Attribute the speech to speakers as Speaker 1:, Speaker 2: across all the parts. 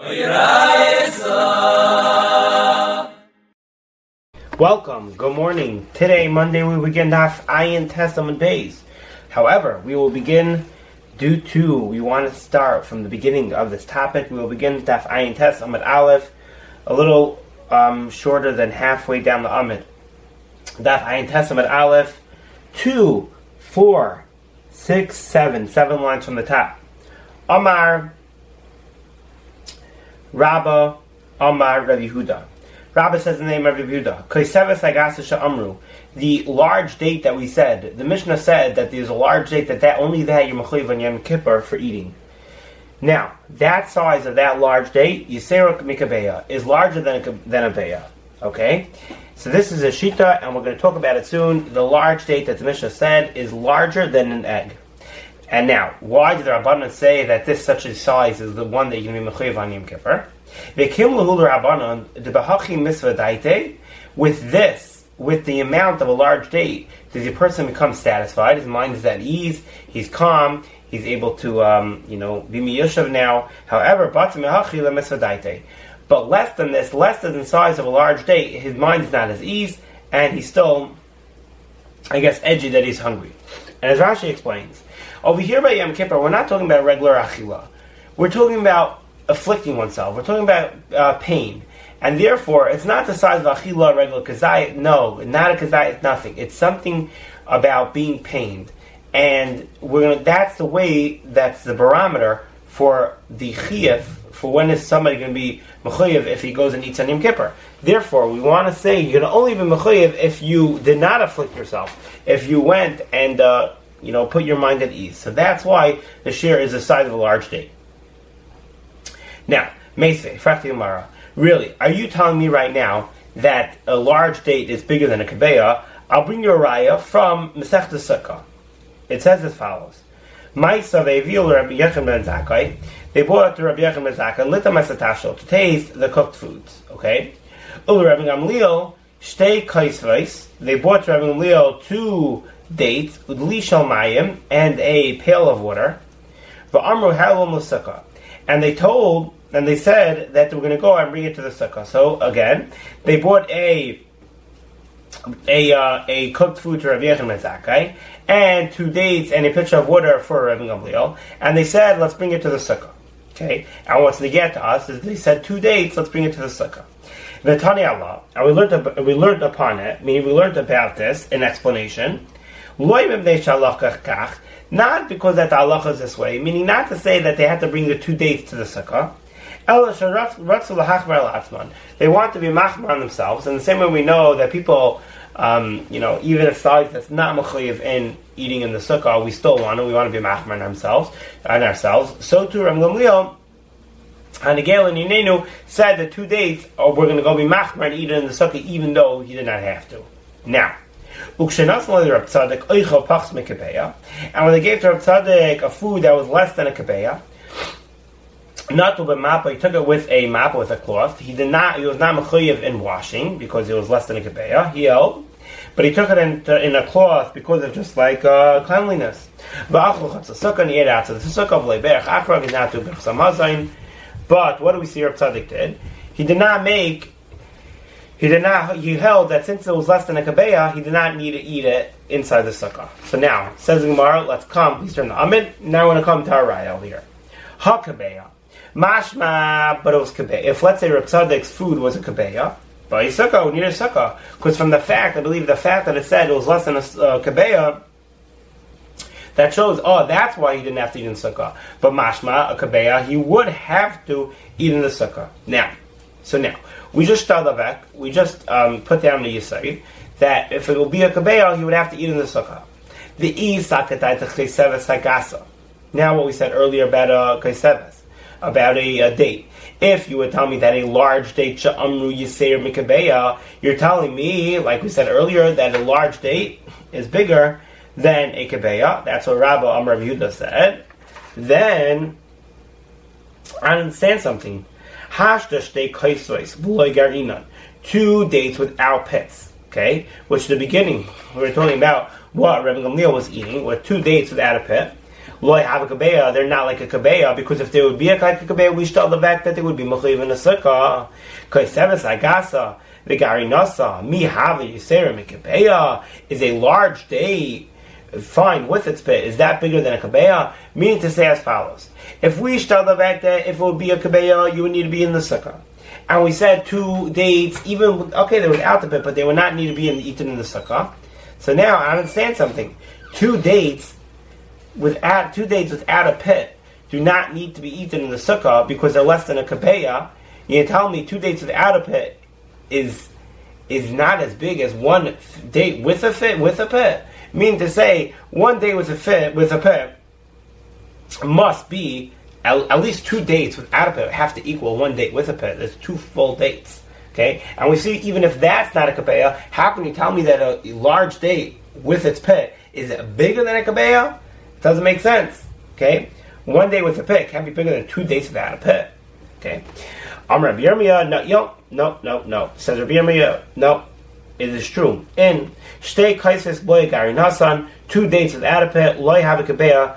Speaker 1: Welcome, good morning. Today, Monday, we begin Daf Ayin Testament Days. However, we will begin we want to start from the beginning of this topic. We will begin Daf Ayin Testament Aleph, a little shorter than halfway down the Amid. Daf Ayin Testament Aleph, 2, 4, 6, 7 lines from the top. Amar Rabba, Amar Rabbi Yehuda. Rabba says the name of Rabbi Yehuda. Koseves Agasa Sha'amru. The large date that we said, the Mishnah said that there's a large date that only that you're mechuyev on Yom Kippur for eating. Now, that size of that large date, Yiseruk Mikabeya, is larger than a beya. Okay? So this is a shita, and we're going to talk about it soon. The large date that the Mishnah said is larger than an egg. And now, why did the Rabbanan say that this such a size is the one that you're going to be mechuyev on Yom Kippur? With this, with the amount of a large date, does the person become satisfied? His mind is at ease, he's calm, he's able to be miyushav now. However, but less than this, less than the size of a large date, his mind is not at ease, and he's still, edgy that he's hungry. And as Rashi explains, over here by Yom Kippur, we're not talking about regular achila. We're talking about afflicting oneself. We're talking about pain. And therefore, it's not the size of achila, regular kazayit. No, not a kazayit, it's nothing. It's something about being pained. And that's the way, that's the barometer for the chiyuv, for when is somebody going to be mechuyev if he goes and eats on Yom Kippur. Therefore, we want to say you're going to only be mechuyev if you did not afflict yourself. If you went and put your mind at ease. So that's why the share is the size of a large date. Now, Meisvei, Frakti Gemara, really, are you telling me right now that a large date is bigger than a kabeya? I'll bring you a raya from Masechta Sukkah. It says as follows: Ma'isa ve'eviu Rabbi Yechon ben Zakkai. They brought it to Rabbi Yechon ben Zakkai lita masatashel to taste the cooked foods. Okay, Ulu Rabbi Gamliel shtei kaisvais. They brought to Rabbi Gamliel 2 dates, udli shel mayim, and a pail of water. Va'amru halom l'sukkah. And they said that they were going to go and bring it to the sukkah. So again, they brought a cooked food to Rabbi Yechon ben Zakkai, and 2 dates and a pitcher of water for Rabbi Gamliel, and they said, let's bring it to the sukkah. Okay, and once they get to us, they said 2 dates, let's bring it to the sukkah. The Tani Allah, and we learned upon it, meaning we learned about this in explanation. Not because that the halacha is this way, meaning not to say that they have to bring the 2 dates to the sukkah. They want to be machmar on themselves, and the same way we know that people, even a size that's not mechuyev in eating in the sukkah, we want to be machmar on ourselves. So too, Rabbi Gamliel and Hagel and Yinenu said that 2 dates, we're going to go be machmar and eat it in the sukkah, even though he did not have to. Now, and when they gave to Rab Tzadok a food that was less than a kabeya, not to be mappa, he took it with a mappa, with a cloth. He was not mechuyev in washing because it was less than a kabeya. He held, but he took it in a cloth because of just like cleanliness. But what do we see Rab Tzadok did? He held that since it was less than a kabeya, he did not need to eat it inside the sukkah. So now, says the Gemara, please turn the Amid. Now we're going to come to our raya over here. Ha kabeya. Mashma, but it was kabeya. If let's say Reb Tzadok's food was a kabeya, by sukkah, we need a sukkah. Because from the fact that it said it was less than a kabeya, that shows, that's why he didn't have to eat in the sukkah. But mashma, a kabeya, he would have to eat in the sukkah. Now, we just put down the yisai that if it will be a kabeya, he would have to eat in the sukkah. Now what we said earlier about kaiseves, about a date. If you would tell me that a large date sha'amru yiseir mikabeya, you're telling me, like we said earlier, that a large date is bigger than a kabeya. That's what Rabbi Amar Yehuda said. Then I understand something. 2 dates without pits. Okay, which the beginning we were talking about what Rabbi Gamliel was eating with 2 dates without a pit. loy have a kabeya, they're not like a kabeya, because if they would be like a kabeya, we start the fact that they would be mechayiv in a sukkah. Kaiseves agasa, the gari nasa, mi have yisera mikabeya, is a large day, fine, with its pit, is that bigger than a kabeya? Meaning to say as follows. If we start the fact that if it would be a kabeya, you would need to be in the sukkah. And we said 2 dates, even, okay, they were out the pit, but they would not need to be eaten in the sukkah. So now I understand something. 2 dates without a pit do not need to be eaten in the sukkah because they're less than a kabeya. You tell me 2 dates without a pit is not as big as 1 date with a pit. Meaning to say 1 day with a pit must be at least 2 dates without a pit have to equal 1 date with a pit. There's 2 full dates. Okay, and we see even if that's not a kabeya, how can you tell me that a large date with its pit is bigger than a kabeya? It doesn't make sense. Okay, 1 day with a pit can't be bigger than 2 days without a pit. Okay, Rabbi Yirmiyah, no. Says Rabbi Yirmiyah, no. It is true. In Shtei Kaises Loy Gari Nasan, 2 days without a pit, Loy have a kabeya.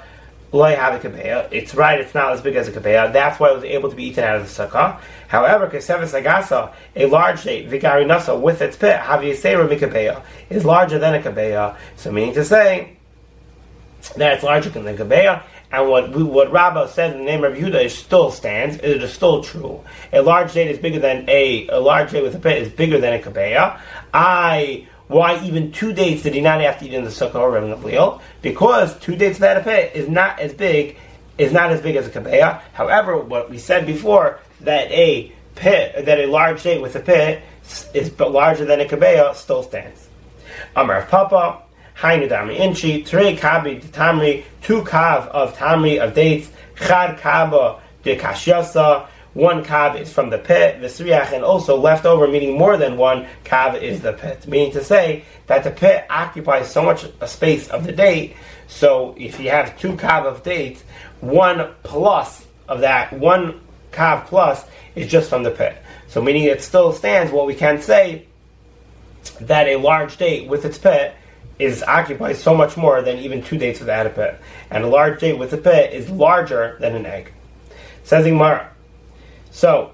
Speaker 1: It's right, it's not as big as a kabeya. That's why it was able to be eaten out of the sukkah. However, Keseves Agasa, a large date, Vigari Nasa, with its pit, Haviyaseira Mikabeya, is larger than a kabeya. So meaning to say that it's larger than a kabeya. And what Rabbah said in the name of Yehuda still stands. It is still true. A large date is bigger than a large date with a pit is bigger than a kabeya. Why even 2 dates did he not have to eat in the sukkah or Rabbi Gamliel? Because 2 dates without a pit is not as big as a kabeya. However, what we said before, that a large date with a pit is larger than a kabeya, still stands. Amar of Papa, Hainu Damri Inchi, Trei Kabi Tamri, 2 kav of Tamri of dates, Chad Kaba de Kashyasa, 1 kav is from the pit, Vesriach, and also left over, meaning more than 1 kav is the pit. Meaning to say that the pit occupies so much a space of the date, so if you have 2 kav of dates, 1 plus of that, 1 kav plus is just from the pit. So meaning it still stands, what we can say, that a large date with its pit occupies so much more than even 2 dates without a pit. And a large date with a pit is larger than an egg. Says Gemara. So,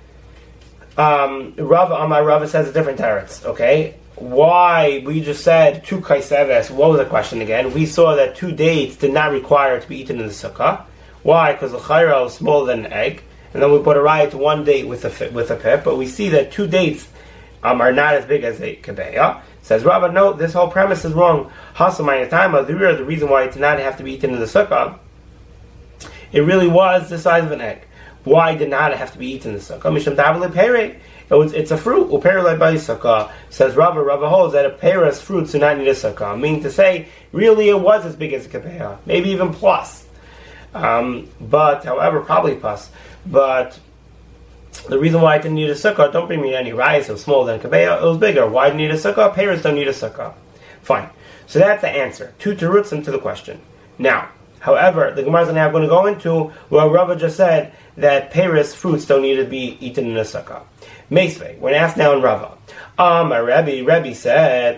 Speaker 1: Rava says a different teretz, okay? Why? We just said 2 kaiseves. What was the question again? We saw that 2 dates did not require to be eaten in the sukkah. Why? Because the chayra is smaller than an egg. And then we put a raya to 1 date with a pit, but we see that 2 dates are not as big as a kabeya. Says Rava, no, this whole premise is wrong. Hasamayatama, the reason why it did not have to be eaten in the sukkah, it really was the size of an egg. Why did not have to be eaten in the sukkah? Misham davle pere. It's a fruit. Upere by sukkah. Says Rava holds that a peras fruits do not need a sukkah. Meaning to say, really it was as big as a kabeya, maybe even plus. But however, probably plus. But the reason why it didn't need a sukkah, don't bring me any rice. It was smaller than a kabeya. It was bigger. Why did it need a sukkah? Peras don't need a sukkah. Fine. So that's the answer. 2 terutzim to the question. Now, however, the Gemara is now going to go into what Rava just said, that Paris fruits don't need to be eaten in a sukkah. Meisvei, we're asked now in Rava. Rebbe said,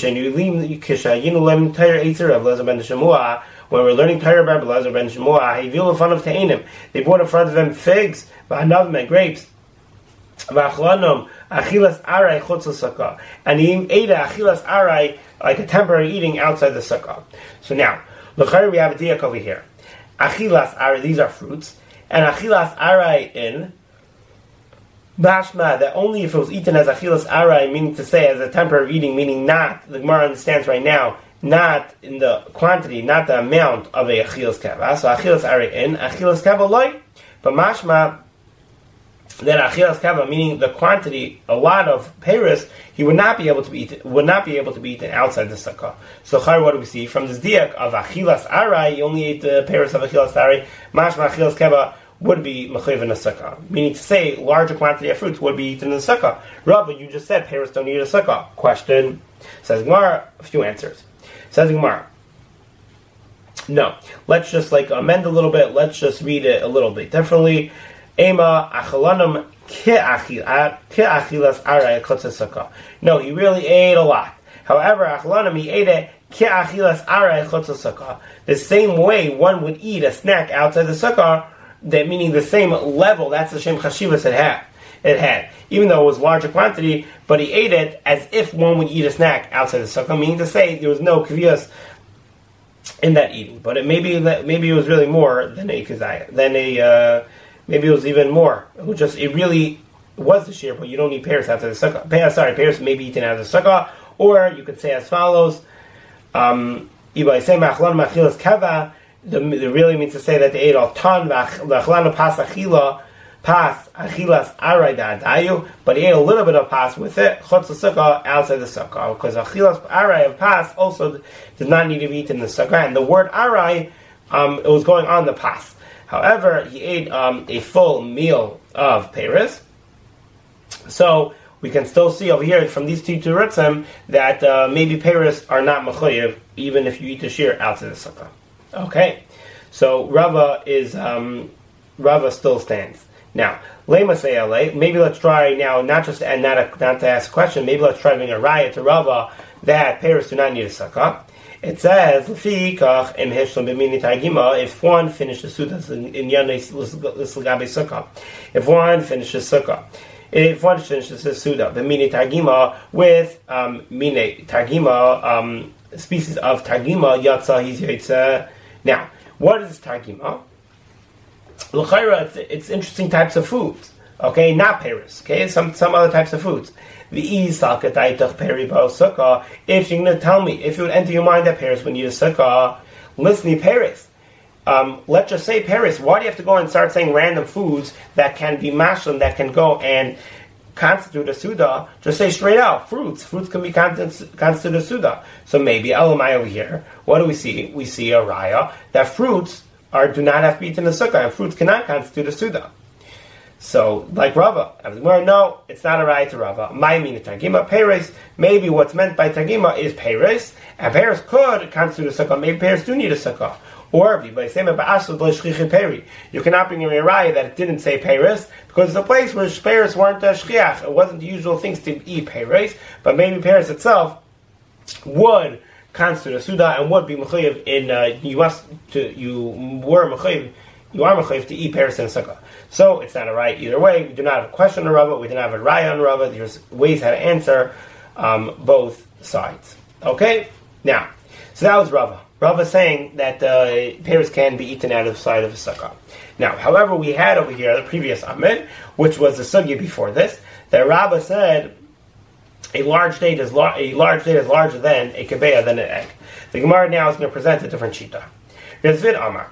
Speaker 1: when we're learning Torah about Elazar ben Shemua, he viewed in front of Te'inim. They brought in front of him figs, v'anavim and grapes, v'achlanom, achilas arai chutz l'sukkah. And he ate achilas arai, like a temporary eating outside the sukkah. So now, l'chayr we have a diak over here. Achilas arai, these are fruits. And achilas arai in mashma, that only if it was eaten as achilas arai, meaning to say as a temporary eating, meaning not, the Gemara understands right now, not in the quantity, not the amount of a achilas kava. So achilas arai in, achilas kava loy. But mashma, that achilas kava, meaning the quantity, a lot of Paris, he would not be able to be eaten outside the sukkah. So what do we see from this diak of achilas arai? He only ate the Paris of achilas arai. Mashma achilas kava would be mechayiv in a sukkah, meaning to say larger quantity of fruits would be eaten in the sukkah. Rabbi, you just said Paris don't need a sukkah. Question. Says Gemara, a few answers. Says Gemara, no. Let's just amend a little bit. Let's just read it a little bit differently. Ema achalanam ke achilas aray sukkah. No, he really ate a lot. However, Achlanim, he ate it ke'achilas aray chutz sukkah. The same way one would eat a snack outside the sukkah, that meaning the same level. That's the shem chashivas it had. Even though it was larger quantity, but he ate it as if one would eat a snack outside the sukkah, meaning to say there was no kviyas in that eating. But maybe it was really more than a kazaya. Maybe it was even more. It really was the shear, but you don't need pears outside the sukkah. Pears may be eaten out of the sukkah, or you could say as follows: the really means to say that they ate all ton pas achilas aray da'adayu, but he ate a little bit of pas with it, chutz sukkah, outside the sukkah, because achilas aray of pas also does not need to be eaten in the sukkah, and the word aray, it was going on the pas. However, he ate a full meal of peris, so we can still see over here from these two terutzim that maybe peris are not mechuyev, even if you eat the shear outside the sukkah. Okay, so Rava still stands. Now, lema say maybe let's try now, not to ask a question, maybe let's try to bring a raya to Rava that pears do not need a sukkah. It says, if one finishes sukkah in yanis l'gabe sukkah, if one finishes sukkah, if one finishes the suda, the mini targima with mine targima, species of targima, yatsa, he's yatsa. Now, what is targima? L'chayra, it's interesting types of foods. Okay, not peris. Okay, some other types of foods. If you're going to tell me, if it would enter your mind that peris when you use sukkah, listen, peris. Let's just say peris. Why do you have to go and start saying random foods that can be mashlim, that can go and constitute a suda? Just say straight out, fruits. Fruits can be constitute a suda. So maybe elamai over here. What do we see? We see a raya that fruits do not have to be eaten in the sukkah, and fruits cannot constitute a suda. So, like Rava, no, it's not a raya to Rava. My mean targima peres. Maybe what's meant by targima is peres, and peres could constitute a sukkah. Maybe peres do need a sukkah. Or you cannot bring in a raya that it didn't say peres, because it's a place where peres weren't shchiach. It wasn't the usual things to eat peres, but maybe peres itself would constitute a suda and would be mechuyev in you are mechuyev to eat peres in a sukkah. So it's not a raya either way. We do not have a question on Rava. We do not have a raya on Rava. There's ways how to answer both sides. Okay, now so that was Rava. Rava saying that pears can be eaten out of the side of a sukkah. Now, however, we had over here the previous Amid, which was the sugya before this, that Rava said a large date is larger than a kebeah, than an egg. The Gemara now is going to present a different shita. Vezvid Amar.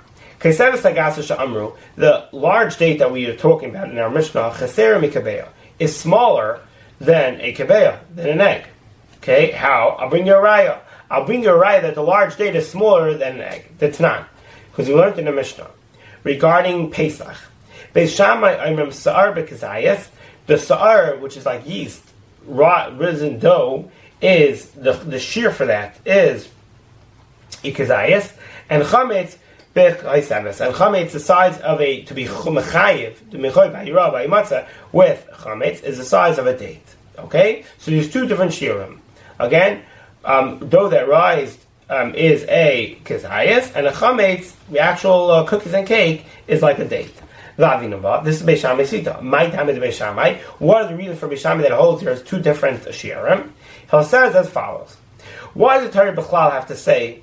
Speaker 1: The large date that we are talking about in our Mishnah, cheser mikebeah, is smaller than a kebeah, than an egg. Okay, how? I'll bring you a raya. I'll bring you a raya that the large date is smaller than an egg. That's not. Because we learned in the Mishnah regarding Pesach. Beis Shammai Oimrim Sa'ar B'Kazayas. The Sa'ar, which is like yeast, risen dough, is the shear for that is Ikazayas. And Chametz B'Chaysavis. And Chametz, the size of to be Mechayiv, to Mechoy B'Yirah B'Yimatzah, with Chametz, is the size of a date. Okay? So there's two different shirim. Again, dough that rised is a kizayas, and a chametz, the actual cookies and cake, is like a date. This is Beis Shammai Sita. My time is Beis Shammai. What are the reasons for Beis Shammai that holds there's two different shirim? He says as follows. Why does the Torah B'chlal have to say?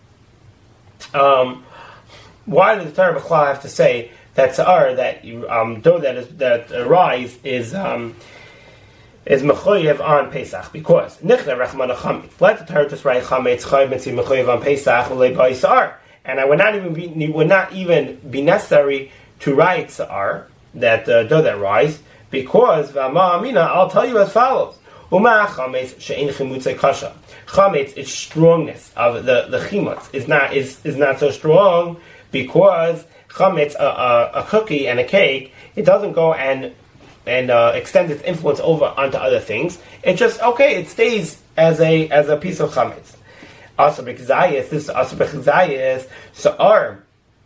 Speaker 1: Why does the Torah B'chlal have to say that sa'ar, that dough that rise is mechoyev on Pesach? Because nichna rachman chametz. Let the Torah just write chametz chayev mitzvah mechoyev on Pesach le'bai sa'ar, and it would not even be necessary to write sa'ar, that dough that rise, because v'ama amina, I'll tell you as follows. Uma chametz she'ein chimutzei kasha. Chametz, its strongness of the chimutz is not so strong, because chametz, a cookie and a cake, it doesn't go and extend its influence over onto other things. It just it stays as a piece of chametz. Asur b'chizayis, this asur b'chizayis, sa'ar,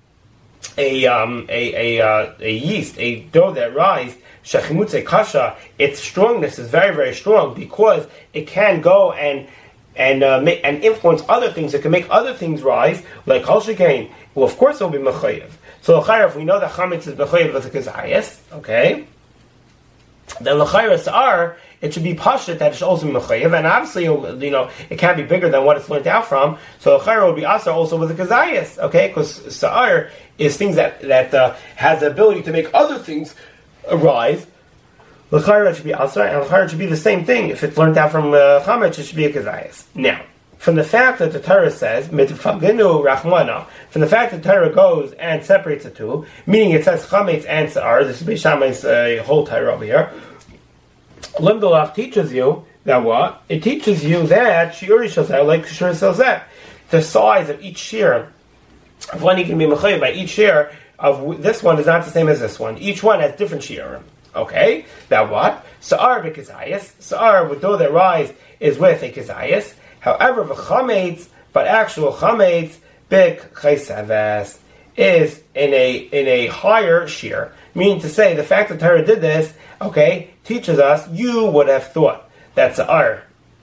Speaker 1: a yeast, a dough that rise, shechimutze kasha, its strongness is very, very strong, because it can go and and influence other things that can make other things rise, like Kol Shekain, well, of course it will be Mechayev. So L'chayr, if we know that Chametz is Mechayev with a Kazayas, okay, then L'chayr Sa'ar, it should be Pashit that it should also be Mechayev, and obviously, it can't be bigger than what it's learned out from, so L'chayr would be Asar also with a Kazayas, okay, because Sa'ar is things that has the ability to make other things arise. L'chayr should be Asar, and L'chayr should be the same thing. If it's learned out from Chametz, it should be a Kazayas. Now, from the fact that the Torah says, Mitfaginu Rachmana, from the fact that the Torah goes and separates the two, meaning it says Chametz and Sa'ar, this is Beis Shammai's whole Torah over here, Limdalach teaches you that what? It teaches you that Shiuri Shazeh, like Shur Shazeh, the size of each shear, of when you can be Mechayev by each shear of this one is not the same as this one. Each one has different shear. Okay? That what? Sa'ar b'Kazayas. Sa'ar, though their rise is with a Kazayas. However, v'chametz, but actual chametz, bik chayseves, is in a higher shear. Meaning to say, the fact that Torah did this, okay, teaches us, you would have thought that Sa'ar.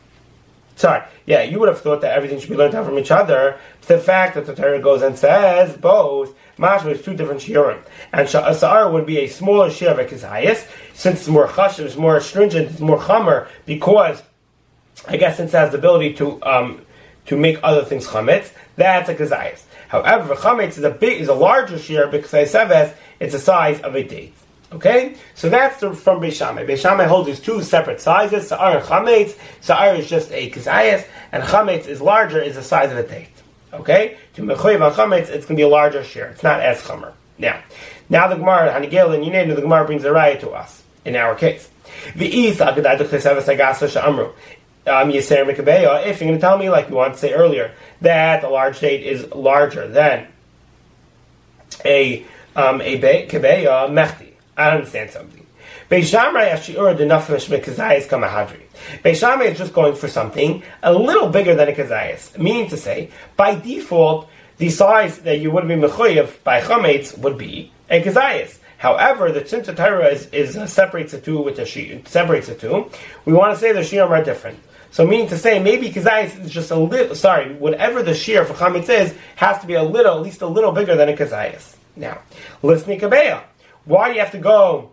Speaker 1: You would have thought that everything should be learned out from each other. The fact that the Torah goes and says both, mashma is two different shiurim. And Sa'ar would be a smaller shear of a Kazayas, since it's more chash, it's more stringent, it's more chamer, because I guess since it has the ability to make other things chametz, that's a kazayas. However, chametz is a larger shear because seves it's the size of a date. Okay, so that's from Beis Shammai. Beis Shammai holds these two separate sizes: Sa'ar and chametz. Sa'ar is just a kazayas, and chametz is larger, is the size of a date. Okay, to mechoyev on chametz, it's going to be a larger shear. It's not as chamer. Now the Gemara Hanigel and Yinenu, the Gemara brings a raya to us in our case. The is agadat chayseves agasa she'amru. If you're going to tell me, like you wanted to say earlier, that the large date is larger than a kebeya mechti, I don't understand something. Beis Shammai is just going for something a little bigger than a kazayas, meaning to say, by default, the size that you would be mechuyev by chametz would be a kazayas. However, since the Torah is separates the two with the shear, separates the two, we want to say the shiurim are different. So meaning to say, maybe kazayas is just a little, whatever the shear for chametz is, has to be at least a little bigger than a kazayas. Now, listen to kabeya. Why do you have to go,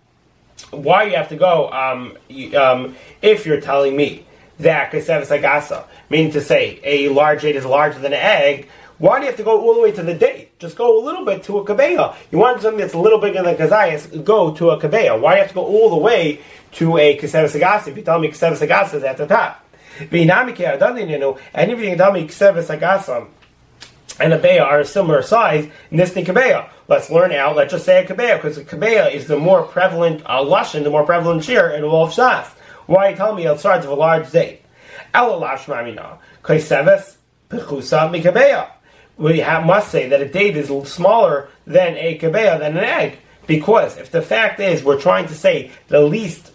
Speaker 1: if you're telling me that kaseves agasa, meaning to say, a large date is larger than an egg, why do you have to go all the way to the date? Just go a little bit to a kabeya. You want something that's a little bigger than kazayas, go to a kabeya. Why do you have to go all the way to a kaseves agasa if you tell me kaseves agasa is at the top? And if you can tell me kaseves agasa and a beya are a similar size, nisni kabeya. Let's learn out, let's just say a kabeya, because a kabeya is the more prevalent lashon, the more prevalent shear in all of Shas. Why you tell me it starts with a large date? Kaseves pechusa mikabeya. We must say that a date is smaller than a kabeya, than an egg. Because if the fact is we're trying to say the least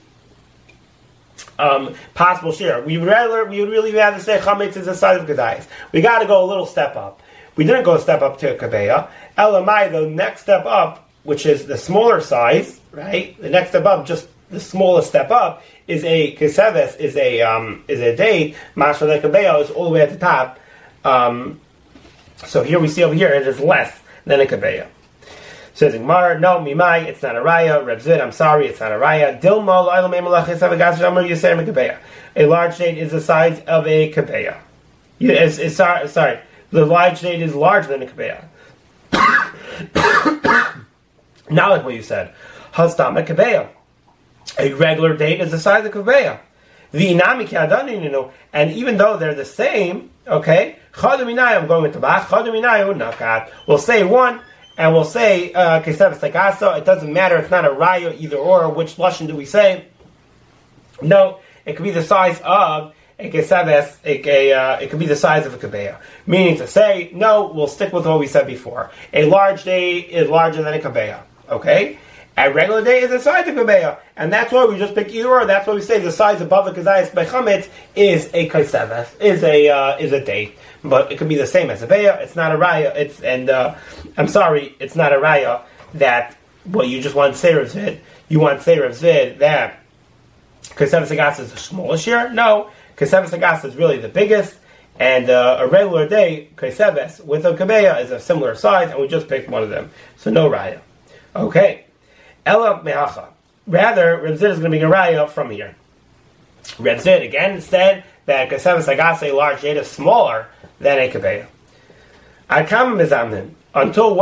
Speaker 1: possible share, we would really rather say chametz is the size of kedayis. We got to go a little step up. We didn't go a step up to a kabeya. Elamai, the next step up, which is the smaller size, right? The next step up, just the smallest step up, is a keseves, is a date. Mashal the kabeya is all the way at the top. So here we see over here it is less than a kabeya. Says Gemara, no, mimai, it's not a raya. Reb Zid, I'm sorry, it's not a raya. Dilma l'aylam emelach yisav agas shamar yisem kabeya. A large date is the size of a kabeya. Sorry, the large date is larger than a kabeya. Not like what you said. Hastam a kabeya. A regular date is the size of kabeya. The inami ki'adani, and even though they're the same, okay, chadaminai, I'm going with the bach, chadaminai nakat. We'll say one, and we'll say keseves agasa. It doesn't matter. It's not a raya either or. Which lashon do we say? No, it could be the size of a keseves. It could be the size of a kabeya. Meaning to say, no, we'll stick with what we said before. A large day is larger than a kabeya. Okay. A regular day is the size of kabeya, and that's why we just pick either or. That's why we say the size above a kazayas by chametz is a kaiseves, is a date, but it could be the same as a beya. It's not a raya. I'm sorry, it's not a raya that what you just want to say Rav Zid. You want to say Rav Zid that kaiseves agas is the smallest share. No, Keseves Agasa is really the biggest, and a regular day, Keseves, with a Kabeya is a similar size, and we just picked one of them. So no Raya. Okay. Ela Mehacha. Rather, Reb Zid is going to be a Raya from here. Reb Zid again said that Keseves Agasa, a large date, is smaller than a Kabeya. Akama Mizamnin. Until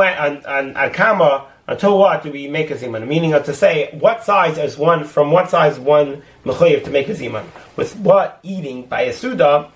Speaker 1: what do we make a ziman? Meaning to say, what size is one mechayev to make a ziman? With what eating by a suda?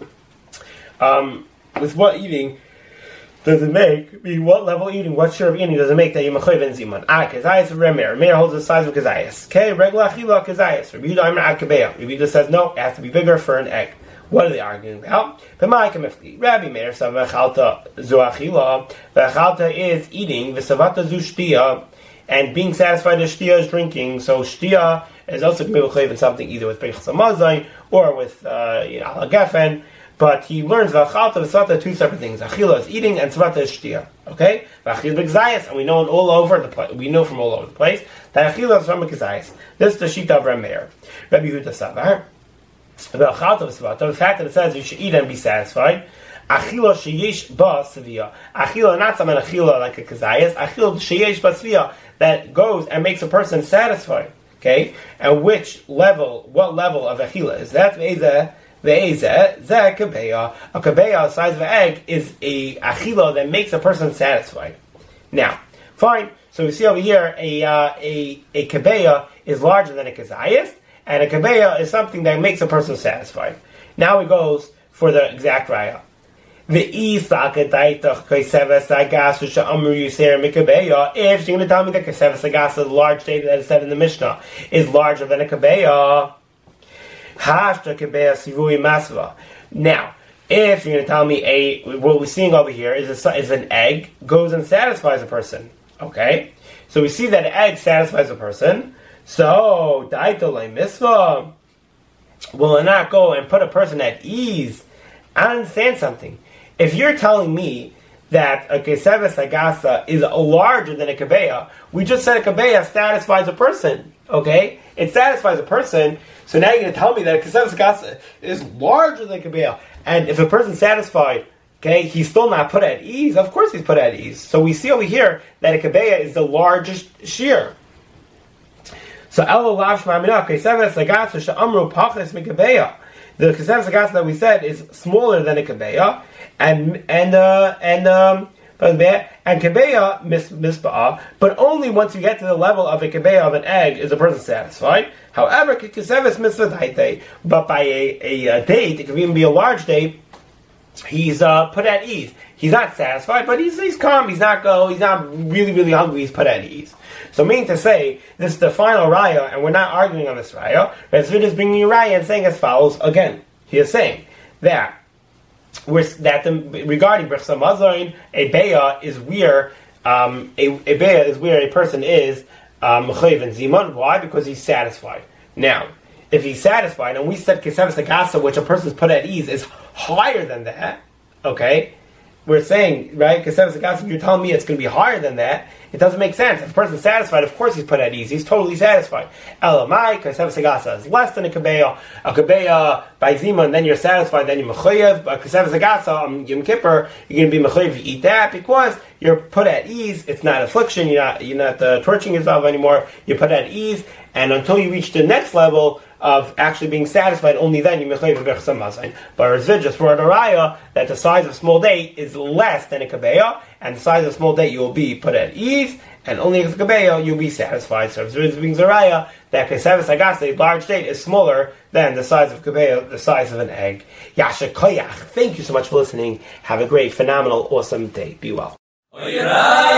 Speaker 1: With what eating does it make? What level eating? What share of eating does it make that you mechayev in ziman? Kazayas Remeir. Remeir holds the size of kazayas. Okay, regular achila kazayas. Rabbi Yudah Amar Akabeya. Rabbi Yudah says no, it has to be bigger for an egg. What are they arguing about? Rabbi Meir said v'chalta zu achila. V'chalta is eating. V'savata zu shtia, and being satisfied with shtia is drinking. So shtia is also going to be mechayev in something either with beichas hamazon or with ala gefen. But he learns v'chalta v'savata, two separate things. Achila is eating and savata is shtia. Okay, v'achil b'gzayis, and we know it all over the place. We know from all over the place that achila is from gzayis. This is the shita of Rabbi Meir. Rabbi Yehuda Savar. The fact that it says you should eat and be satisfied. Achila sheyesh ba sevia. Achila, not some achila like a kazayas. Achila sheyesh ba sevia, that goes and makes a person satisfied. Okay, and what level of achila is that? Ve'ezeh kabeya. A kabeya, the size of an egg, is a achila that makes a person satisfied. Now, fine. So we see over here a kabeya is larger than a kazayas. And a kabeya is something that makes a person satisfied. Now he goes for the exact raya. If you're going to tell me that keseves agas, the large data that is said in the Mishnah, is larger than a kabeya, now, if you're going to tell me what we're seeing over here is an egg goes and satisfies a person. Okay, so we see that an egg satisfies a person. So, daitolay mitzvah, will it not go and put a person at ease? I understand something. If you're telling me that a keseves agasa is larger than a kabeya, we just said a kabeya satisfies a person. Okay? It satisfies a person, so now you're going to tell me that a keseves agasa is larger than a kabeya. And if a person's satisfied, okay, he's still not put at ease. Of course he's put at ease. So we see over here that a kabeya is the largest shear. So Elo Lav Shma'amina Keseves Agasa Sha'amru Pachas Mikabeya. The Keseves Agasa that we said is smaller than a Kabeya, and Kabeya Misba'a, but only once you get to the level of a Kabeya of an egg is a person satisfied. However, Keseves Misvadaite, but by a date, it could even be a large date, he's put at ease. He's not satisfied, but he's calm. He's not really, really hungry. He's put at ease. So, meaning to say, this is the final raya, and we're not arguing on this raya. Reb Zvid is bringing a raya and saying as follows. Again, he is saying that regarding beichas hamazon, a beya is where a person is mechayev and ziman. Why? Because he's satisfied. Now, if he's satisfied, and we said keseves agasa, which a person's put at ease, is higher than that. Okay. We're saying, right, keseves agasa, you're telling me it's going to be higher than that. It doesn't make sense. If a person's satisfied, of course he's put at ease. He's totally satisfied. Elamai, keseves agasa is less than a kabeya. A kabeya by zima, and then you're satisfied, then you're mechayev. But keseves agasa on Yom Kippur, you're going to be mechayev to eat that because you're put at ease. It's not affliction. You're not torturing yourself anymore. You're put at ease, and until you reach the next level of actually being satisfied, only then you mechayev beichas hamazon. But Rizvid just brought a raya that the size of small date is less than a kabeya, and the size of small date you will be put at ease, and only as a kabeya you'll be satisfied. So Rizvid brings a raya that keseves agasa, a large date, is smaller than the size of kabeya, the size of an egg. Yasha koyach. Thank you so much for listening. Have a great, phenomenal, awesome day. Be well.